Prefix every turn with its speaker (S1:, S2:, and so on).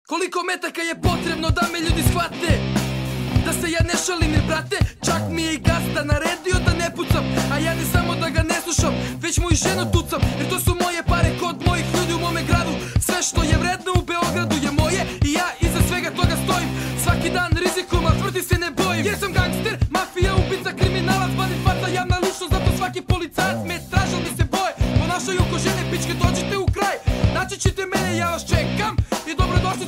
S1: Koliko metaka je potrebno da me ljudi shvate da se ja ne šalim jer brate, čak mi je i gazda naredio da ne pucam, a ja ne samo da ga ne slušam, već mu i ženu tucam, jer